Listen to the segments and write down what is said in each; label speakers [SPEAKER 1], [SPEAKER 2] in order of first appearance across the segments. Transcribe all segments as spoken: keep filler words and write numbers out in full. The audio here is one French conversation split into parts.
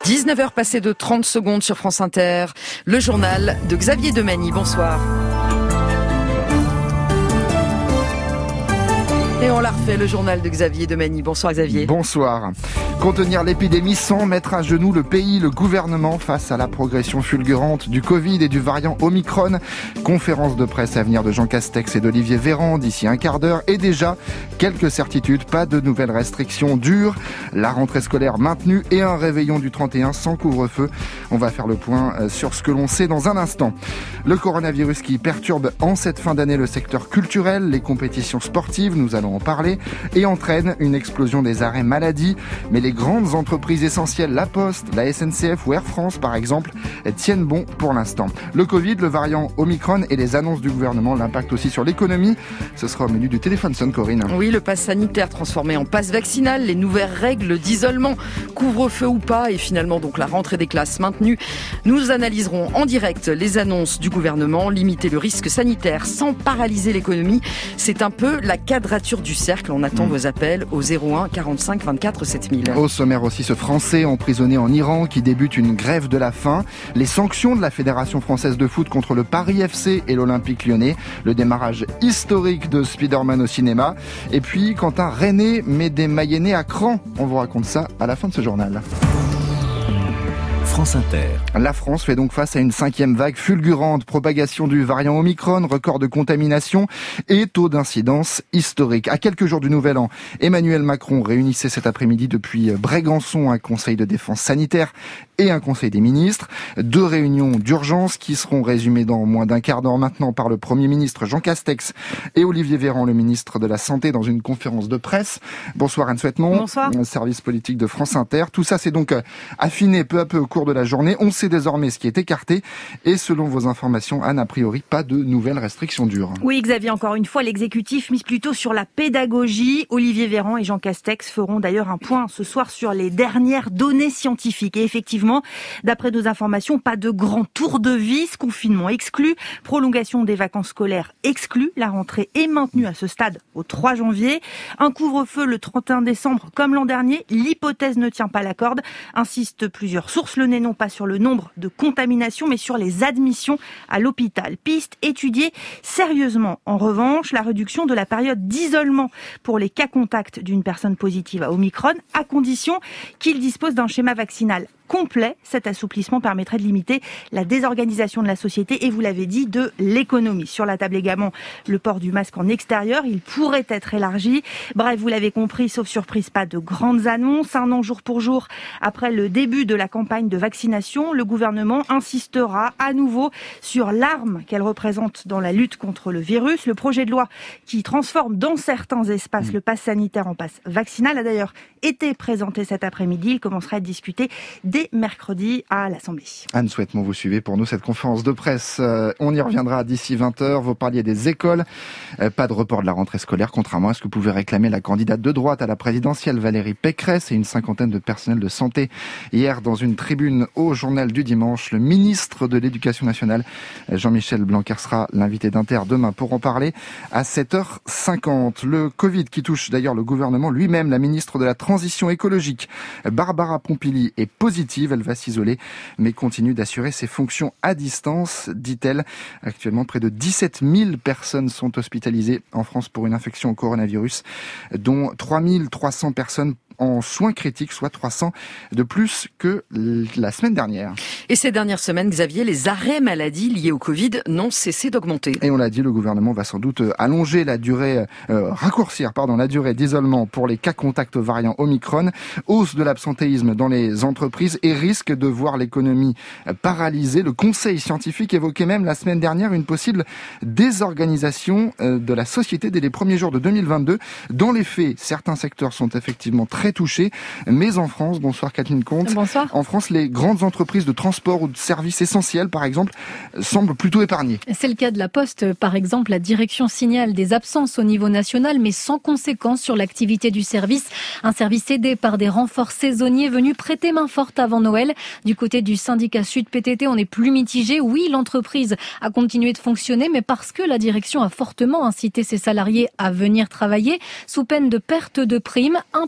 [SPEAKER 1] dix-neuf heures passées de trente secondes sur France Inter. Le journal de Xavier Demagny. Bonsoir. Et on l'a refait, le journal de Xavier Demagny. Bonsoir Xavier.
[SPEAKER 2] Bonsoir. Contenir l'épidémie sans mettre à genoux le pays, le gouvernement face à la progression fulgurante du Covid et du variant Omicron. Conférence de presse à venir de Jean Castex et d'Olivier Véran d'ici un quart d'heure. Et déjà, quelques certitudes, pas de nouvelles restrictions dures. La rentrée scolaire maintenue et un réveillon du trente et un sans couvre-feu. On va faire le point sur ce que l'on sait dans un instant. Le coronavirus qui perturbe en cette fin d'année le secteur culturel, les compétitions sportives, nous allons en parler, et entraîne une explosion des arrêts maladie. Mais les grandes entreprises essentielles, la Poste, la S N C F ou Air France par exemple, tiennent bon pour l'instant. Le Covid, le variant Omicron et les annonces du gouvernement, l'impact aussi sur l'économie. Ce sera au menu du téléphone sonne, Corinne.
[SPEAKER 1] Oui, le pass sanitaire transformé en pass vaccinal, les nouvelles règles d'isolement, couvre-feu ou pas, et finalement donc la rentrée des classes maintenue. Nous analyserons en direct les annonces du gouvernement, limiter le risque sanitaire sans paralyser l'économie. C'est un peu la quadrature du cercle. On attend mmh. vos appels au zéro un quarante-cinq vingt-quatre sept mille.
[SPEAKER 2] Au sommaire aussi ce Français emprisonné en Iran qui débute une grève de la faim. Les sanctions de la Fédération française de foot contre le Paris F C et l'Olympique lyonnais. Le démarrage historique de Spider-Man au cinéma. Et puis Quentin René met des Mayennais à cran. On vous raconte ça à la fin de ce journal.
[SPEAKER 3] France Inter.
[SPEAKER 2] La France fait donc face à une cinquième vague fulgurante, propagation du variant Omicron, record de contamination et taux d'incidence historique. À quelques jours du Nouvel An, Emmanuel Macron réunissait cet après-midi depuis Brégançon un conseil de défense sanitaire et un conseil des ministres. Deux réunions d'urgence qui seront résumées dans moins d'un quart d'heure maintenant par le Premier ministre Jean Castex et Olivier Véran, le ministre de la Santé, dans une conférence de presse. Bonsoir Anne Souhaitemont.
[SPEAKER 1] Bonsoir.
[SPEAKER 2] Service politique de France Inter. Tout ça s'est donc affiné peu à peu au cours de la journée. On sait désormais ce qui est écarté et selon vos informations, Anne, a priori, pas de nouvelles restrictions dures.
[SPEAKER 4] Oui, Xavier, encore une fois, l'exécutif mise plutôt sur la pédagogie. Olivier Véran et Jean Castex feront d'ailleurs un point ce soir sur les dernières données scientifiques. Et effectivement, d'après nos informations, pas de grand tour de vis, confinement exclu, prolongation des vacances scolaires exclue. La rentrée est maintenue à ce stade au trois janvier. Un couvre-feu le trente et un décembre comme l'an dernier. L'hypothèse ne tient pas la corde, insistent plusieurs sources. Le nez non pas sur le nombre de contaminations, mais sur les admissions à l'hôpital. Piste étudiée sérieusement. En revanche, la réduction de la période d'isolement pour les cas contacts d'une personne positive à Omicron, à condition qu'il dispose d'un schéma vaccinal complet. Cet assouplissement permettrait de limiter la désorganisation de la société et, vous l'avez dit, de l'économie. Sur la table également, le port du masque en extérieur, il pourrait être élargi. Bref, vous l'avez compris, sauf surprise, pas de grandes annonces. Un an jour pour jour après le début de la campagne de vaccination, le gouvernement insistera à nouveau sur l'arme qu'elle représente dans la lutte contre le virus. Le projet de loi qui transforme dans certains espaces le pass sanitaire en pass vaccinal a d'ailleurs été présenté cet après-midi. Il commencera à être discuté dès mercredi à l'Assemblée.
[SPEAKER 2] Anne Souhaitemont, vous suivez pour nous cette conférence de presse. Euh, on y reviendra d'ici vingt heures. Vous parliez des écoles. Euh, pas de report de la rentrée scolaire, contrairement à ce que pouvait réclamer la candidate de droite à la présidentielle, Valérie Pécresse, et une cinquantaine de personnels de santé. Hier, dans une tribune au journal du dimanche, le ministre de l'Éducation nationale, Jean-Michel Blanquer, sera l'invité d'Inter demain pour en parler à sept heures cinquante. Le Covid qui touche d'ailleurs le gouvernement lui-même, la ministre de la Transition écologique, Barbara Pompili, est positive. Elle va s'isoler, mais continue d'assurer ses fonctions à distance, dit-elle. Actuellement, près de dix-sept mille personnes sont hospitalisées en France pour une infection au coronavirus, dont trois mille trois cents personnes en soins critiques, soit trois cents de plus que la semaine dernière.
[SPEAKER 1] Et ces dernières semaines, Xavier, les arrêts maladie liés au Covid n'ont cessé d'augmenter.
[SPEAKER 2] Et on l'a dit, le gouvernement va sans doute allonger la durée, euh, raccourcir, pardon, la durée d'isolement pour les cas contacts au variant Omicron, hausse de l'absentéisme dans les entreprises et risque de voir l'économie paralysée. Le Conseil scientifique évoquait même la semaine dernière une possible désorganisation de la société dès les premiers jours de deux mille vingt-deux. Dans les faits, certains secteurs sont effectivement très touchés, mais en France, bonsoir Kathleen Comte.
[SPEAKER 5] Bonsoir.
[SPEAKER 2] En France, les grandes entreprises de transport ou de services essentiels, par exemple, semblent plutôt épargnées.
[SPEAKER 5] C'est le cas de la Poste, par exemple. La direction signale des absences au niveau national, mais sans conséquence sur l'activité du service. Un service aidé par des renforts saisonniers venus prêter main forte avant Noël. Du côté du syndicat Sud P T T, on est plus mitigé. Oui, l'entreprise a continué de fonctionner, mais parce que la direction a fortement incité ses salariés à venir travailler, sous peine de perte de primes importantes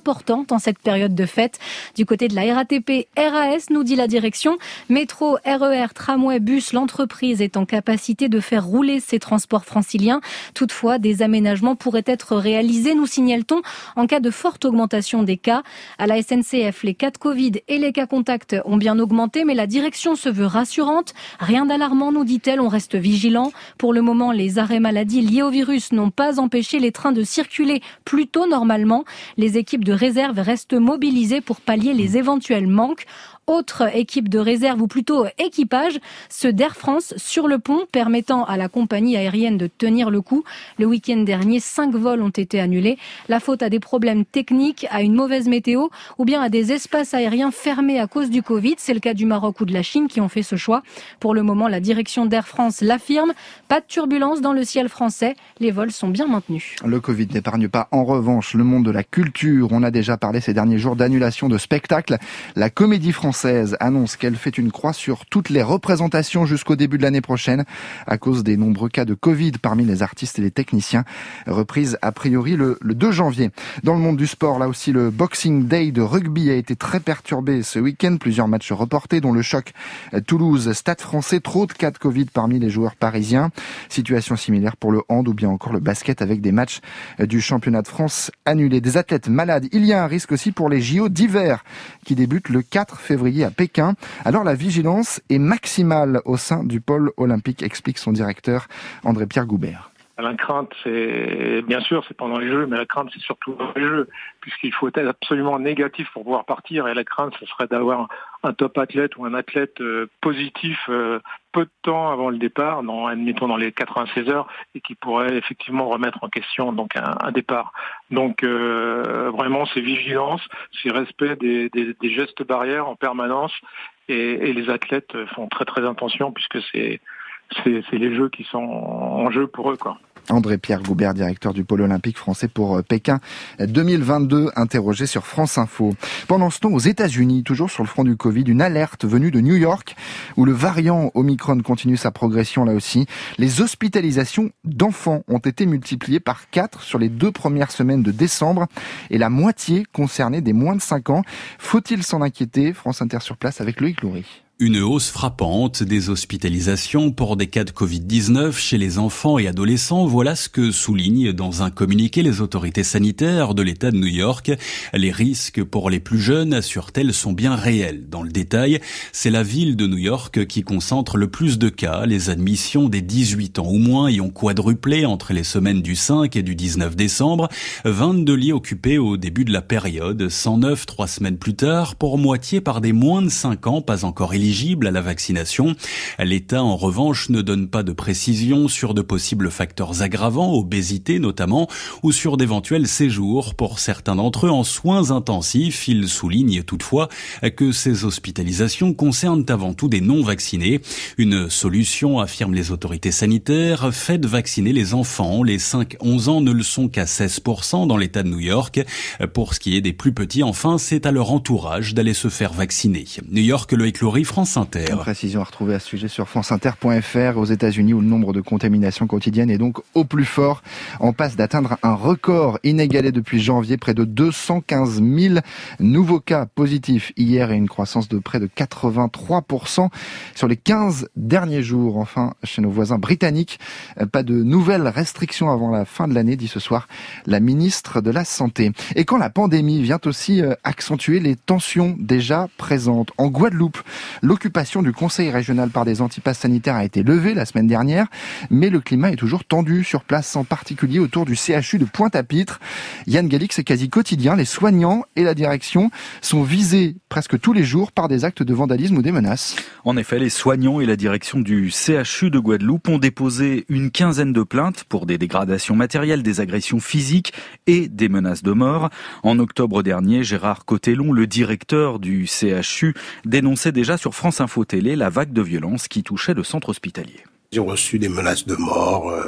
[SPEAKER 5] en cette période de fête. Du côté de la R A T P, R A S, nous dit la direction, métro, R E R, tramway, bus, l'entreprise est en capacité de faire rouler ses transports franciliens. Toutefois, des aménagements pourraient être réalisés, nous signale-t-on, en cas de forte augmentation des cas. À la S N C F, les cas de Covid et les cas contacts ont bien augmenté, mais la direction se veut rassurante. Rien d'alarmant, nous dit-elle, on reste vigilant. Pour le moment, les arrêts maladie liés au virus n'ont pas empêché les trains de circuler plutôt normalement. Les équipes de réserve restent mobilisées pour pallier les éventuels manques. Autre équipe de réserve, ou plutôt équipage, ceux d'Air France sur le pont, permettant à la compagnie aérienne de tenir le coup. Le week-end dernier, cinq vols ont été annulés. La faute à des problèmes techniques, à une mauvaise météo, ou bien à des espaces aériens fermés à cause du Covid. C'est le cas du Maroc ou de la Chine qui ont fait ce choix. Pour le moment, la direction d'Air France l'affirme. Pas de turbulence dans le ciel français. Les vols sont bien maintenus.
[SPEAKER 2] Le Covid n'épargne pas, en revanche, le monde de la culture. On a déjà parlé ces derniers jours d'annulation de spectacles. La Comédie Française annonce qu'elle fait une croix sur toutes les représentations jusqu'au début de l'année prochaine à cause des nombreux cas de Covid parmi les artistes et les techniciens. Reprise a priori le, le deux janvier. Dans le monde du sport, là aussi, le Boxing Day de rugby a été très perturbé ce week-end. Plusieurs matchs reportés, dont le choc Toulouse-Stade Français. Trop de cas de Covid parmi les joueurs parisiens. Situation similaire pour le hand ou bien encore le basket avec des matchs du championnat de France annulés. Des athlètes malades. Il y a un risque aussi pour les J O d'hiver qui débutent le quatre février à Pékin. Alors la vigilance est maximale au sein du pôle olympique, explique son directeur André-Pierre Goubert.
[SPEAKER 3] La crainte, c'est bien sûr, c'est pendant les Jeux, mais la crainte, c'est surtout dans les Jeux, puisqu'il faut être absolument négatif pour pouvoir partir. Et la crainte, ce serait d'avoir un top athlète ou un athlète euh, positif euh, peu de temps avant le départ, dans, admettons dans les quatre-vingt-seize heures, et qui pourrait effectivement remettre en question donc un, un départ. Donc euh, vraiment, c'est vigilance, c'est respect des, des, des gestes barrières en permanence, et, et les athlètes font très très attention puisque c'est c'est, c'est les Jeux qui sont en jeu pour eux, quoi.
[SPEAKER 2] André-Pierre Goubert, directeur du pôle olympique français pour Pékin deux mille vingt-deux, interrogé sur France Info. Pendant ce temps, aux États-Unis, toujours sur le front du Covid, une alerte venue de New York, où le variant Omicron continue sa progression là aussi. Les hospitalisations d'enfants ont été multipliées par quatre sur les deux premières semaines de décembre, et la moitié concernait des moins de cinq ans. Faut-il s'en inquiéter? France Inter sur place avec Loïc Loury.
[SPEAKER 6] Une hausse frappante des hospitalisations pour des cas de covid dix-neuf chez les enfants et adolescents. Voilà ce que soulignent dans un communiqué les autorités sanitaires de l'État de New York. Les risques pour les plus jeunes, assurent-elles, sont bien réels. Dans le détail, c'est la ville de New York qui concentre le plus de cas. Les admissions des dix-huit ans ou moins y ont quadruplé entre les semaines du cinq et du dix-neuf décembre. vingt-deux lits occupés au début de la période, cent neuf trois semaines plus tard, pour moitié par des moins de cinq ans, pas encore éligibles à la vaccination. L'État, en revanche, ne donne pas de précision sur de possibles facteurs aggravants, obésité notamment, ou sur d'éventuels séjours pour certains d'entre eux en soins intensifs. Il souligne toutefois que ces hospitalisations concernent avant tout des non-vaccinés. Une solution, affirment les autorités sanitaires, faites vacciner les enfants. Les cinq à onze ans ne le sont qu'à seize pour cent dans l'État de New York. Pour ce qui est des plus petits, enfin, c'est à leur entourage d'aller se faire vacciner. New York, Loïc Loury, France Inter.
[SPEAKER 2] Une précision à retrouver à ce sujet sur franceinter point f r. Aux États-Unis, où le nombre de contaminations quotidiennes est donc au plus fort, on passe d'atteindre un record inégalé depuis janvier, près de deux cent quinze mille nouveaux cas positifs hier et une croissance de près de quatre-vingt-trois pour cent sur les quinze derniers jours. Enfin, chez nos voisins britanniques, pas de nouvelles restrictions avant la fin de l'année, dit ce soir la ministre de la Santé. Et quand la pandémie vient aussi accentuer les tensions déjà présentes. En Guadeloupe, l'occupation du conseil régional par des antipasses sanitaires a été levée la semaine dernière, mais le climat est toujours tendu sur place, en particulier autour du C H U de Pointe-à-Pitre. Yann Galix, c'est quasi quotidien. Les soignants et la direction sont visés presque tous les jours par des actes de vandalisme ou des menaces.
[SPEAKER 7] En effet, les soignants et la direction du C H U de Guadeloupe ont déposé une quinzaine de plaintes pour des dégradations matérielles, des agressions physiques et des menaces de mort. En octobre dernier, Gérard Cotellon, le directeur du C H U, dénonçait déjà sur France Info Télé la vague de violence qui touchait le centre hospitalier.
[SPEAKER 8] Ils ont reçu des menaces de mort, euh,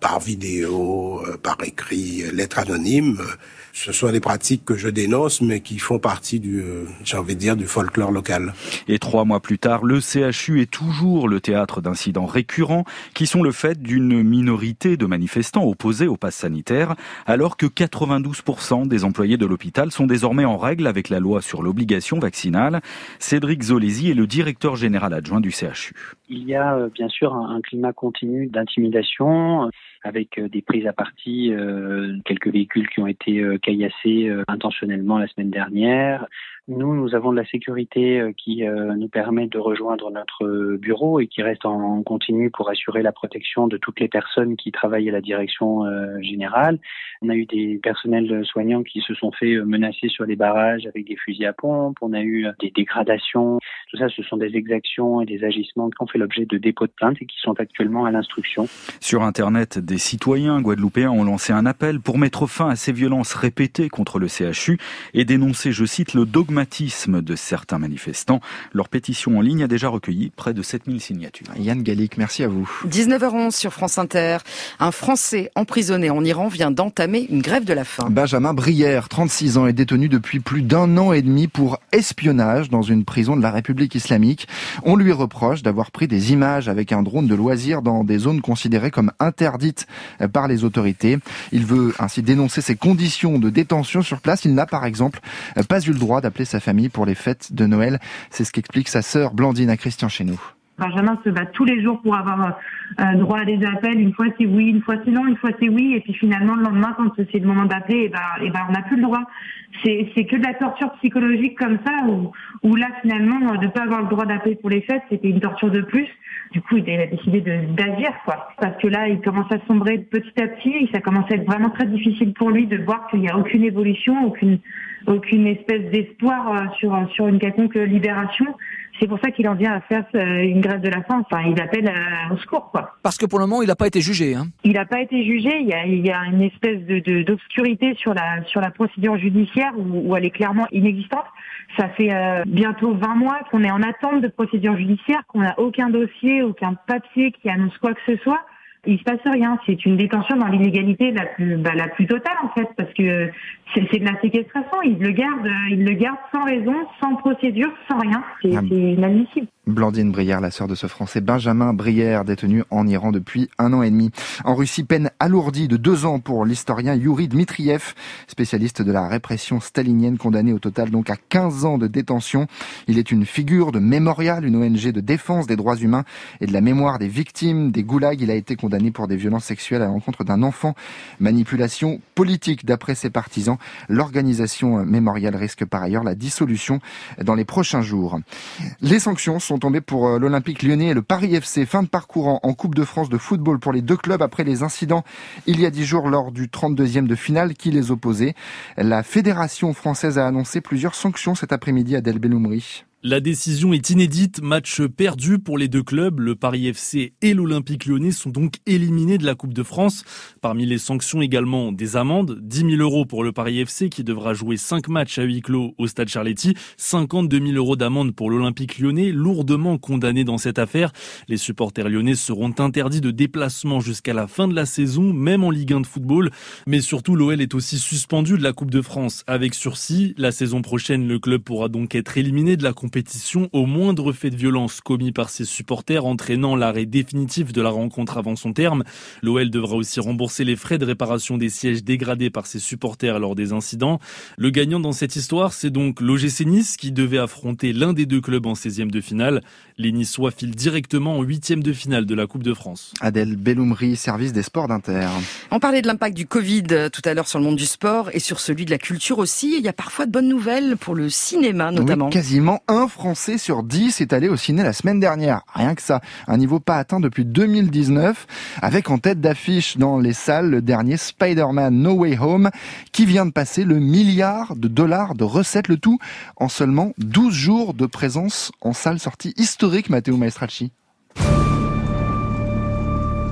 [SPEAKER 8] par vidéo, euh, par écrit, lettre anonyme. Ce sont des pratiques que je dénonce, mais qui font partie du, euh, j'ai envie de dire, du folklore local.
[SPEAKER 7] Et trois mois plus tard, le C H U est toujours le théâtre d'incidents récurrents qui sont le fait d'une minorité de manifestants opposés au pass sanitaire, alors que quatre-vingt-douze pour cent des employés de l'hôpital sont désormais en règle avec la loi sur l'obligation vaccinale. Cédric Zolesi est le directeur général adjoint du C H U.
[SPEAKER 9] Il y a bien sûr un climat continu d'intimidation, avec des prises à partie, euh, quelques véhicules qui ont été euh, caillassés euh, intentionnellement la semaine dernière. Nous, nous avons de la sécurité euh, qui euh, nous permet de rejoindre notre bureau et qui reste en, en continu pour assurer la protection de toutes les personnes qui travaillent à la direction euh, générale. On a eu des personnels soignants qui se sont fait menacer sur les barrages avec des fusils à pompe. On a eu des dégradations. Tout ça, ce sont des exactions et des agissements qui ont fait l'objet de dépôts de plainte et qui sont actuellement à l'instruction.
[SPEAKER 7] Sur Internet, des citoyens guadeloupéens ont lancé un appel pour mettre fin à ces violences répétées contre le C H U et dénoncer, je cite, le dogmatisme de certains manifestants. Leur pétition en ligne a déjà recueilli près de sept mille signatures.
[SPEAKER 2] Yann Gallic, merci à vous.
[SPEAKER 1] dix-neuf heures onze sur France Inter. Un Français emprisonné en Iran vient d'entamer une grève de la faim.
[SPEAKER 2] Benjamin Brière, trente-six ans, est détenu depuis plus d'un an et demi pour espionnage dans une prison de la République islamique. On lui reproche d'avoir pris des images avec un drone de loisirs dans des zones considérées comme interdites par les autorités. Il veut ainsi dénoncer ses conditions de détention sur place. Il n'a par exemple pas eu le droit d'appeler sa famille pour les fêtes de Noël. C'est ce qu'explique sa sœur Blandine à Christian Chenou.
[SPEAKER 10] Benjamin se bat tous les jours pour avoir euh, droit à des appels. Une fois c'est oui, une fois c'est non, une fois c'est oui. Et puis finalement, le lendemain, quand c'est le moment d'appeler, et ben, et ben, on n'a plus le droit. C'est, c'est que de la torture psychologique comme ça, où, où là, finalement, de ne pas avoir le droit d'appeler pour les fêtes, c'était une torture de plus. Du coup, il a décidé de, d'agir, quoi. Parce que là, il commence à sombrer petit à petit, et ça commence à être vraiment très difficile pour lui de voir qu'il n'y a aucune évolution, aucune, aucune espèce d'espoir sur, sur une quelconque libération. C'est pour ça qu'il en vient à faire une grève de la faim. Enfin, il appelle au secours, quoi.
[SPEAKER 11] Parce que pour le moment, il n'a pas été jugé, hein.
[SPEAKER 10] Il n'a pas été jugé. Il y a, il y a une espèce de, de, d'obscurité sur la, sur la procédure judiciaire où, où elle est clairement inexistante. Ça fait euh, bientôt vingt mois qu'on est en attente de procédure judiciaire, qu'on n'a aucun dossier, aucun papier qui annonce quoi que ce soit. Il se passe rien. C'est une détention dans l'inégalité la plus, bah, la plus totale, en fait, parce que c'est, c'est de la séquestration. Il le garde, il le garde sans raison, sans procédure, sans rien. C'est, ah. c'est inadmissible.
[SPEAKER 2] Blandine Brière, la sœur de ce Français Benjamin Brière, détenu en Iran depuis un an et demi. En Russie, peine alourdie de deux ans pour l'historien Yuri Dmitriev, spécialiste de la répression stalinienne, condamné au total donc à quinze ans de détention. Il est une figure de Mémorial, une O N G de défense des droits humains et de la mémoire des victimes des goulags. Il a été condamné pour des violences sexuelles à l'encontre d'un enfant. Manipulation politique d'après ses partisans. L'organisation Mémorial risque par ailleurs la dissolution dans les prochains jours. Les sanctions sont tombées pour l'Olympique Lyonnais et le Paris F C. Fin de parcours en Coupe de France de football pour les deux clubs après les incidents il y a dix jours lors du trente-deuxième de finale qui les opposait. La Fédération française a annoncé plusieurs sanctions cet après-midi à Adèle Belloumri.
[SPEAKER 12] La décision est inédite, match perdu pour les deux clubs. Le Paris F C et l'Olympique Lyonnais sont donc éliminés de la Coupe de France. Parmi les sanctions également des amendes, dix mille euros pour le Paris F C qui devra jouer cinq matchs à huis clos au Stade Charletti, cinquante-deux mille euros d'amende pour l'Olympique Lyonnais, lourdement condamné dans cette affaire. Les supporters lyonnais seront interdits de déplacement jusqu'à la fin de la saison, même en Ligue un de football. Mais surtout, l'O L est aussi suspendu de la Coupe de France avec sursis. La saison prochaine, le club pourra donc être éliminé de la compétition compétition au moindre fait de violence commis par ses supporters, entraînant l'arrêt définitif de la rencontre avant son terme. L'O L devra aussi rembourser les frais de réparation des sièges dégradés par ses supporters lors des incidents. Le gagnant dans cette histoire, c'est donc l'O G C Nice qui devait affronter l'un des deux clubs en seizième de finale. Les Niçois filent directement en huitième de finale de la Coupe de France.
[SPEAKER 2] Adèle Belloumri, service des sports d'Inter.
[SPEAKER 1] On parlait de l'impact du Covid tout à l'heure sur le monde du sport et sur celui de la culture aussi. Il y a parfois de bonnes nouvelles pour le cinéma notamment.
[SPEAKER 2] Oui, quasiment un Français sur dix est allé au ciné la semaine dernière. Rien que ça. Un niveau pas atteint depuis deux mille dix-neuf. Avec en tête d'affiche dans les salles le dernier Spider-Man No Way Home qui vient de passer le milliard de dollars de recettes. Le tout en seulement douze jours de présence en salle, sortie historique, Matteo Maestracci.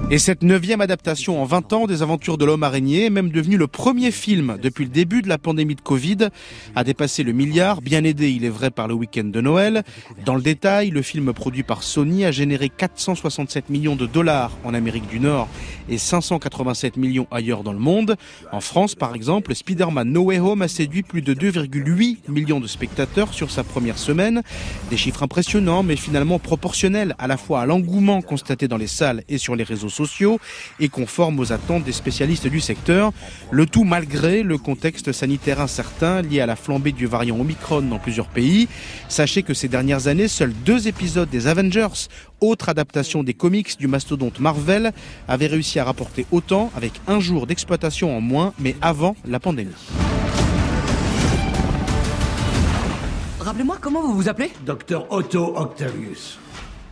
[SPEAKER 13] Et cette neuvième adaptation en vingt ans des aventures de l'homme araignée est même devenue le premier film depuis le début de la pandémie de Covid, a dépassé le milliard, bien aidé il est vrai par le week-end de Noël. Dans le détail, le film produit par Sony a généré quatre cent soixante-sept millions de dollars en Amérique du Nord et cinq cent quatre-vingt-sept millions ailleurs dans le monde. En France, par exemple, Spider-Man No Way Home a séduit plus de deux virgule huit millions de spectateurs sur sa première semaine. Des chiffres impressionnants, mais finalement proportionnels à la fois à l'engouement constaté dans les salles et sur les réseaux sociaux. sociaux et conforme aux attentes des spécialistes du secteur. Le tout malgré le contexte sanitaire incertain lié à la flambée du variant Omicron dans plusieurs pays. Sachez que ces dernières années, seuls deux épisodes des Avengers, autre adaptation des comics du mastodonte Marvel, avaient réussi à rapporter autant avec un jour d'exploitation en moins, mais avant la pandémie.
[SPEAKER 14] Rappelez-moi, comment vous vous appelez ?
[SPEAKER 15] Docteur Otto Octavius.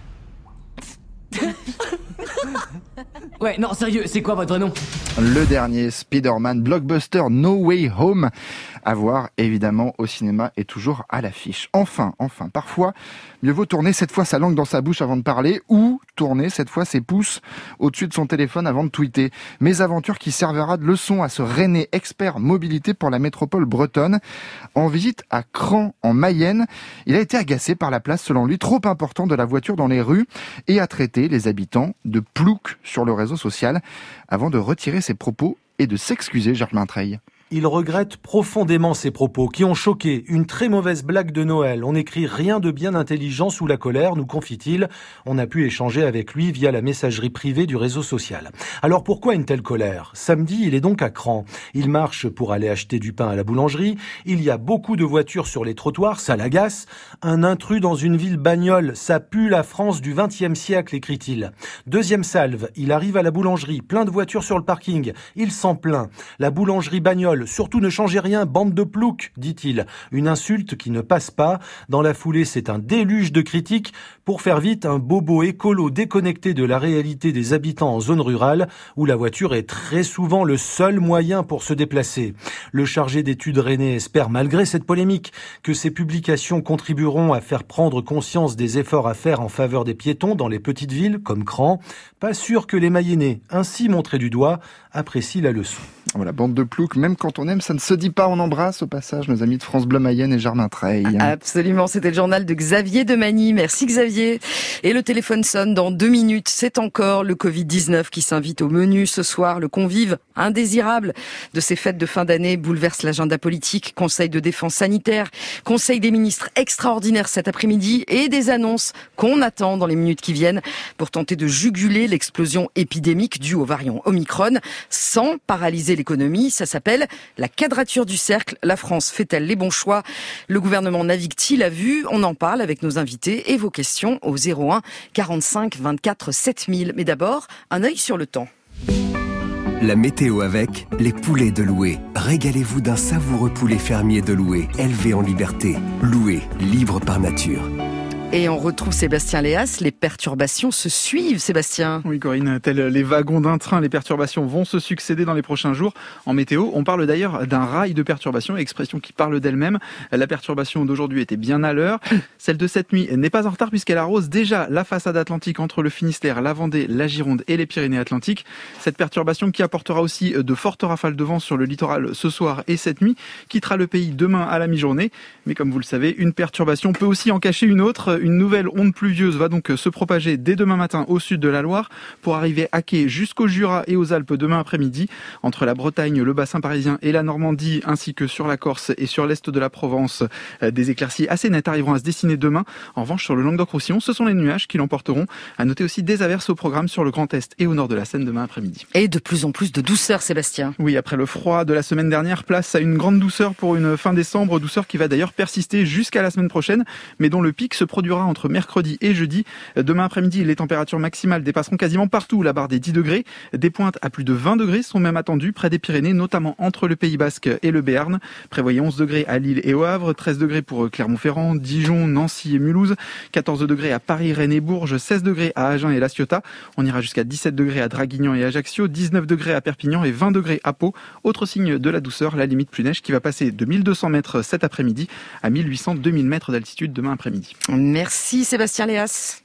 [SPEAKER 14] Ouais, non, sérieux, c'est quoi votre nom ?
[SPEAKER 2] Le dernier Spider-Man blockbuster No Way Home, à voir évidemment au cinéma et toujours à l'affiche. Enfin, enfin, parfois, mieux vaut tourner cette fois sa langue dans sa bouche avant de parler ou tourner cette fois ses pouces au-dessus de son téléphone avant de tweeter. Mes aventures qui servira de leçon à ce René expert mobilité pour la métropole bretonne. En visite à Cran, en Mayenne, il a été agacé par la place, selon lui, trop importante de la voiture dans les rues et a traité les habitants de ploucs sur le réseau social avant de retirer ses propos et de s'excuser, Germain Treille.
[SPEAKER 16] Il regrette profondément ces propos qui ont choqué. Une très mauvaise blague de Noël. On n'écrit rien de bien intelligent sous la colère, nous confie-t-il. On a pu échanger avec lui via la messagerie privée du réseau social. Alors pourquoi une telle colère ? Samedi, il est donc à Cran. Il marche pour aller acheter du pain à la boulangerie. Il y a beaucoup de voitures sur les trottoirs, ça l'agace. Un intrus dans une ville bagnole, ça pue la France du vingtième siècle, écrit-il. Deuxième salve, il arrive à la boulangerie, plein de voitures sur le parking. Il s'en plaint. La boulangerie bagnole, surtout ne changez rien, bande de ploucs, dit-il. Une insulte qui ne passe pas. Dans la foulée, c'est un déluge de critiques. Pour faire vite, un bobo écolo déconnecté de la réalité des habitants en zone rurale, où la voiture est très souvent le seul moyen pour se déplacer. Le chargé d'études René espère, malgré cette polémique, que ces publications contribueront à faire prendre conscience des efforts à faire en faveur des piétons dans les petites villes, comme Cran. Pas sûr que les Mayennais, ainsi montrés du doigt, apprécient la leçon.
[SPEAKER 2] Voilà, bande de ploucs, même quand on aime, ça ne se dit pas. On embrasse au passage nos amis de France Bleu Mayenne et Germain Treille.
[SPEAKER 1] Absolument, c'était le journal de Xavier Demagny. Merci Xavier. Et le téléphone sonne dans deux minutes. C'est encore le covid dix-neuf qui s'invite au menu ce soir. Le convive indésirable de ces fêtes de fin d'année bouleverse l'agenda politique. Conseil de défense sanitaire, conseil des ministres extraordinaire cet après-midi et des annonces qu'on attend dans les minutes qui viennent pour tenter de juguler l'explosion épidémique due au variant Omicron sans paralyser l'économie. Ça s'appelle la quadrature du cercle. La France fait-elle les bons choix ? Le gouvernement navigue-t-il à vue ? On en parle avec nos invités et vos questions au zéro un quarante-cinq vingt-quatre sept mille. Mais d'abord, un œil sur le temps.
[SPEAKER 17] La météo avec les poulets de Loué. Régalez-vous d'un savoureux poulet fermier de Loué, élevé en liberté. Loué, libre par nature.
[SPEAKER 1] Et on retrouve Sébastien Léas. Les perturbations se suivent, Sébastien.
[SPEAKER 18] Oui, Corinne, tels les wagons d'un train, les perturbations vont se succéder dans les prochains jours. En météo, on parle d'ailleurs d'un rail de perturbations, expression qui parle d'elle-même. La perturbation d'aujourd'hui était bien à l'heure. Celle de cette nuit n'est pas en retard puisqu'elle arrose déjà la façade atlantique entre le Finistère, la Vendée, la Gironde et les Pyrénées-Atlantiques. Cette perturbation qui apportera aussi de fortes rafales de vent sur le littoral ce soir et cette nuit, quittera le pays demain à la mi-journée. Mais comme vous le savez, une perturbation peut aussi en cacher une autre. Une nouvelle onde pluvieuse va donc se propager dès demain matin au sud de la Loire pour arriver à quai jusqu'au Jura et aux Alpes demain après-midi. Entre la Bretagne, le bassin parisien et la Normandie, ainsi que sur la Corse et sur l'est de la Provence, des éclaircies assez nettes arriveront à se dessiner demain. En revanche, sur le Languedoc-Roussillon, ce sont les nuages qui l'emporteront. À noter aussi des averses au programme sur le Grand Est et au nord de la Seine demain après-midi.
[SPEAKER 1] Et de plus en plus de douceur, Sébastien.
[SPEAKER 18] Oui, après le froid de la semaine dernière, place à une grande douceur pour une fin décembre, douceur qui va d'ailleurs persister jusqu'à la semaine prochaine, mais dont le pic se produira entre mercredi et jeudi. Demain après-midi, les températures maximales dépasseront quasiment partout la barre des dix degrés. Des pointes à plus de vingt degrés sont même attendues près des Pyrénées, notamment entre le Pays Basque et le Béarn. Prévoyez onze degrés à Lille et au Havre, treize degrés pour Clermont-Ferrand, Dijon, Nancy et Mulhouse, quatorze degrés à Paris, Rennes et Bourges, seize degrés à Agen et La Ciotat. On ira jusqu'à dix-sept degrés à Draguignan et Ajaccio, dix-neuf degrés à Perpignan et vingt degrés à Pau. Autre signe de la douceur, la limite plus neige qui va passer de mille deux cents mètres cet après-midi à mille huit cents à deux mille mètres d'altitude demain après-midi.
[SPEAKER 1] Merci Sébastien Léas.